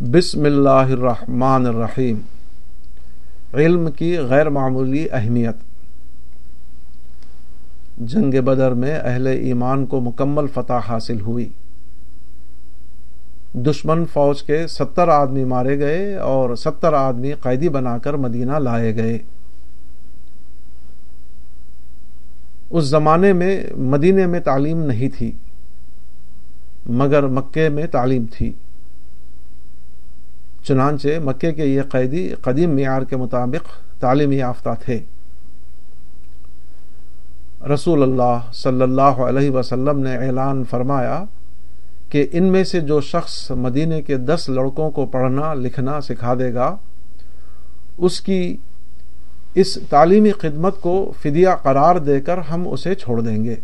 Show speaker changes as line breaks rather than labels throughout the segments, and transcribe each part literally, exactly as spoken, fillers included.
بسم اللہ الرحمن الرحیم۔ علم کی غیر معمولی اہمیت۔ جنگ بدر میں اہل ایمان کو مکمل فتح حاصل ہوئی۔ دشمن فوج کے ستر آدمی مارے گئے اور ستر آدمی قیدی بنا کر مدینہ لائے گئے۔ اس زمانے میں مدینے میں تعلیم نہیں تھی، مگر مکے میں تعلیم تھی۔ چنانچہ مکے کے یہ قیدی قدیم معیار کے مطابق تعلیم یافتہ تھے۔ رسول اللہ صلی اللہ علیہ وسلم نے اعلان فرمایا کہ ان میں سے جو شخص مدینے کے دس لڑکوں کو پڑھنا لکھنا سکھا دے گا، اس کی اس تعلیمی خدمت کو فدیہ قرار دے کر ہم اسے چھوڑ دیں گے۔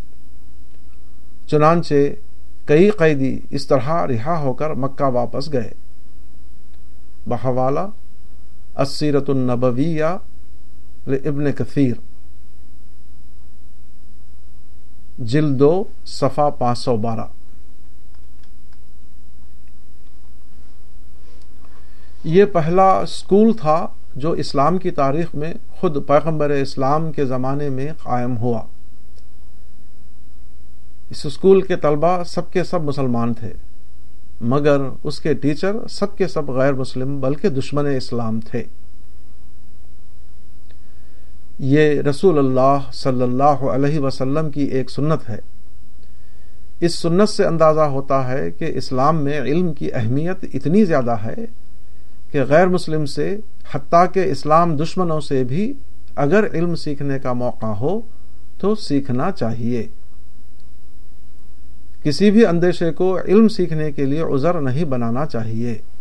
چنانچہ کئی قیدی اس طرح رہا ہو کر مکہ واپس گئے۔ بحوالہ السیرۃ النبویہ لابن کثیر، جلد دو صفحہ پانچ سو بارہ۔ یہ پہلا اسکول تھا جو اسلام کی تاریخ میں خود پیغمبر اسلام کے زمانے میں قائم ہوا۔ اس اسکول کے طلبہ سب کے سب مسلمان تھے، مگر اس کے ٹیچر سب کے سب غیر مسلم بلکہ دشمن اسلام تھے۔ یہ رسول اللہ صلی اللہ علیہ وسلم کی ایک سنت ہے۔ اس سنت سے اندازہ ہوتا ہے کہ اسلام میں علم کی اہمیت اتنی زیادہ ہے کہ غیر مسلم سے حتیٰ کہ اسلام دشمنوں سے بھی اگر علم سیکھنے کا موقع ہو تو سیکھنا چاہیے۔ کسی بھی اندیشے کو علم سیکھنے کے لیے عذر نہیں بنانا چاہیے۔